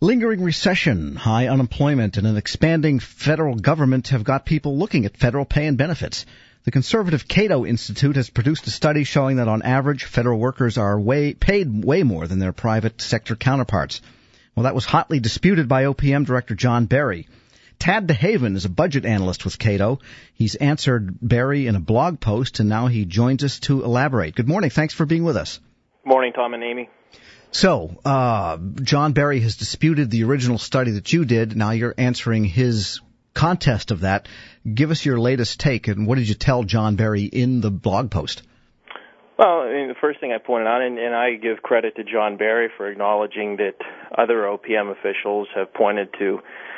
Lingering recession, high unemployment, and an expanding federal government have got people looking at federal pay and benefits. The conservative Cato Institute has produced a study showing that on average, federal workers are paid way more than their private sector counterparts. Well, that was hotly disputed by OPM Director John Berry. Tad DeHaven is a budget analyst with Cato. He's answered Berry in a blog post, and now he joins us to elaborate. Good morning. Thanks for being with us. Morning, Tom and Amy. So, John Berry has disputed the original study that you did. Now you're answering his contest of that. Give us your latest take, and what did you tell John Berry in the blog post? Well, I mean, the first thing I pointed out, and I give credit to John Berry for acknowledging that other OPM officials have pointed to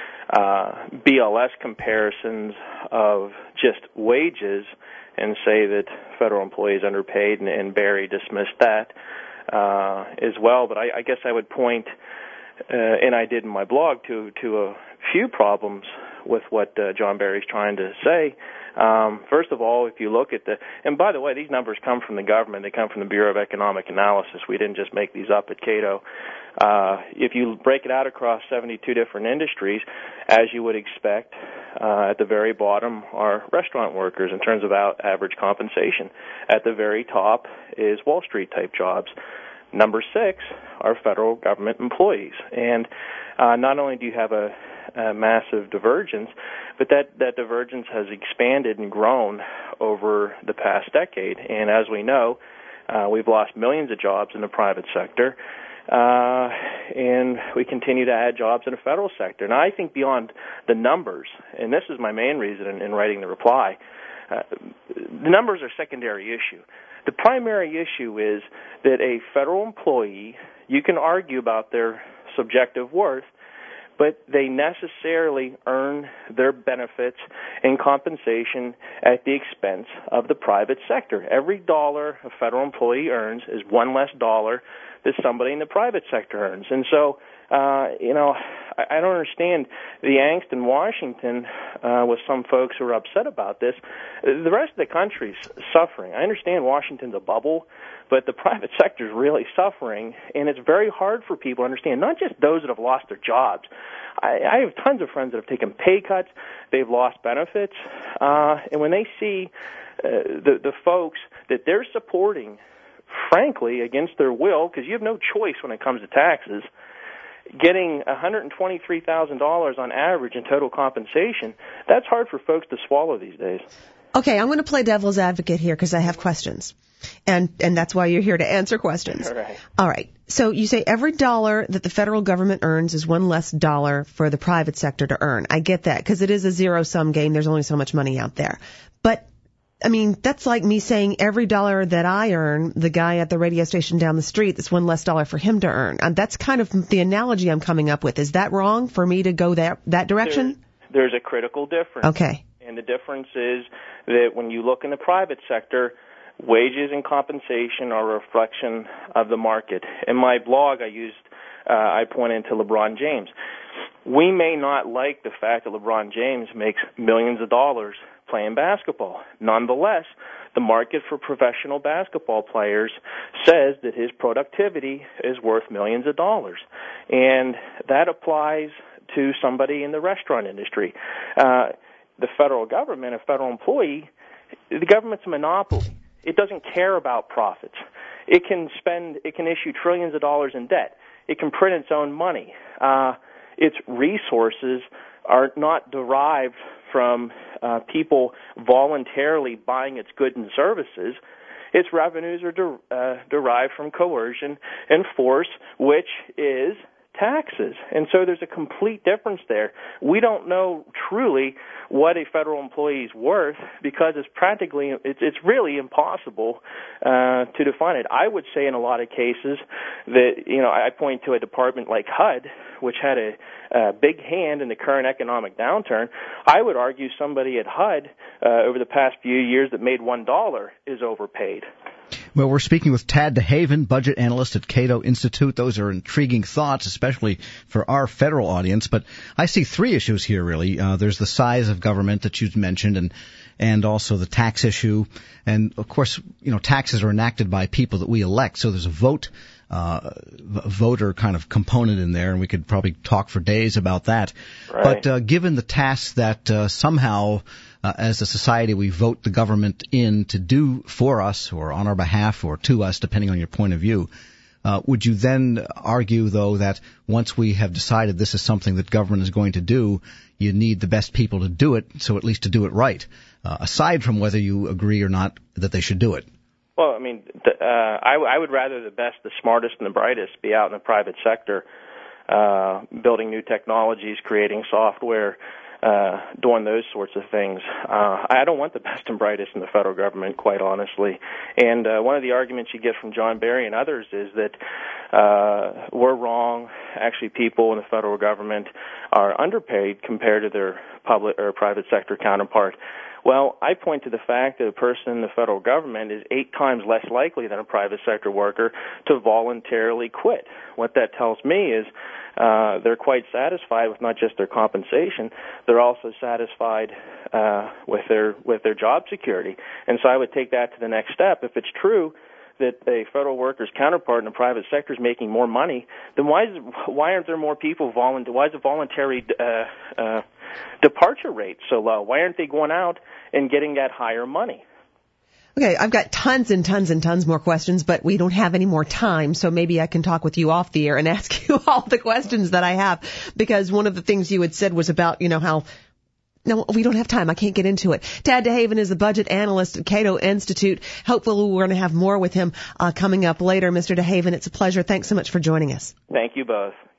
BLS comparisons of just wages and say that federal employees underpaid, and Berry dismissed that as well. But I guess I would point, and I did in my blog, to a few problems with what John Berry's trying to say. First of all, if you look at and by the way, these numbers come from the government. They come from the Bureau of Economic Analysis. We didn't just make these up at Cato. If you break it out across 72 different industries, as you would expect, at the very bottom are restaurant workers in terms of average compensation. At the very top is Wall Street type jobs. Number 6 are federal government employees. And not only do you have a massive divergence, but that divergence has expanded and grown over the past decade. And as we know, we've lost millions of jobs in the private sector, and we continue to add jobs in the federal sector. And I think beyond the numbers, and this is my main reason in writing the reply, the numbers are a secondary issue. The primary issue is that a federal employee, you can argue about their subjective worth, but they necessarily earn their benefits and compensation at the expense of the private sector. Every dollar a federal employee earns is one less dollar that somebody in the private sector earns. And so, I don't understand the angst in Washington with some folks who are upset about this. The rest of the country's suffering. I understand Washington's a bubble, but the private sector is really suffering, and it's very hard for people to understand, not just those that have lost their jobs. I have tons of friends that have taken pay cuts, they've lost benefits, and when they see the folks that they're supporting, frankly, against their will, because you have no choice when it comes to taxes, getting $123,000 on average in total compensation, that's hard for folks to swallow these days. Okay, I'm going to play devil's advocate here because I have questions. And that's why you're here to answer questions. All right. So you say every dollar that the federal government earns is one less dollar for the private sector to earn. I get that because it is a zero-sum game. There's only so much money out there. But, I mean, that's like me saying every dollar that I earn, the guy at the radio station down the street, that's one less dollar for him to earn. And that's kind of the analogy I'm coming up with. Is that wrong for me to go that direction? There's a critical difference. Okay. And the difference is that when you look in the private sector, wages and compensation are a reflection of the market. In my blog, I pointed to LeBron James. We may not like the fact that LeBron James makes millions of dollars playing basketball. Nonetheless, the market for professional basketball players says that his productivity is worth millions of dollars. And that applies to somebody in the restaurant industry. The federal government, a federal employee, the government's a monopoly. It doesn't care about profits. It can issue trillions of dollars in debt. It can print its own money. Its resources are not derived from people voluntarily buying its goods and services. Its revenues are derived from coercion and force, which is taxes. And so there's a complete difference there. We don't know truly what a federal employee is worth because it's really impossible to define it. I would say in a lot of cases that, I point to a department like HUD, which had a big hand in the current economic downturn. I would argue somebody at HUD over the past few years that made $1 is overpaid. Well, we're speaking with Tad DeHaven, budget analyst at Cato Institute. Those are intriguing thoughts, especially for our federal audience. But I see 3 issues here, really. There's the size of government that you've mentioned, and also the tax issue. And, of course, taxes are enacted by people that we elect, so there's a vote voter kind of component in there, and we could probably talk for days about that. Right. But given the task that somehow, as a society, we vote the government in to do for us or on our behalf or to us, depending on your point of view, would you then argue, though, that once we have decided this is something that government is going to do, you need the best people to do it, so at least to do it right, aside from whether you agree or not that they should do it? Well, I mean, I would rather the best, the smartest, and the brightest be out in the private sector, building new technologies, creating software, doing those sorts of things. I don't want the best and brightest in the federal government, quite honestly. And one of the arguments you get from John Barry and others is that we're wrong. Actually, people in the federal government are underpaid compared to their public or private sector counterpart. Well, I point to the fact that a person in the federal government is 8 times less likely than a private sector worker to voluntarily quit. What that tells me is they're quite satisfied with not just their compensation, they're also satisfied with their job security. And so I would take that to the next step. If it's true that a federal worker's counterpart in the private sector is making more money, then why aren't there more people why is the voluntary departure rate so low? Why aren't they going out and getting that higher money? Okay, I've got tons and tons and tons more questions, but we don't have any more time, so maybe I can talk with you off the air and ask you all the questions that I have, because one of the things you had said was about, how... No, we don't have time. I can't get into it. Tad DeHaven is the budget analyst at Cato Institute. Hopefully we're going to have more with him coming up later. Mr. DeHaven, it's a pleasure. Thanks so much for joining us. Thank you both.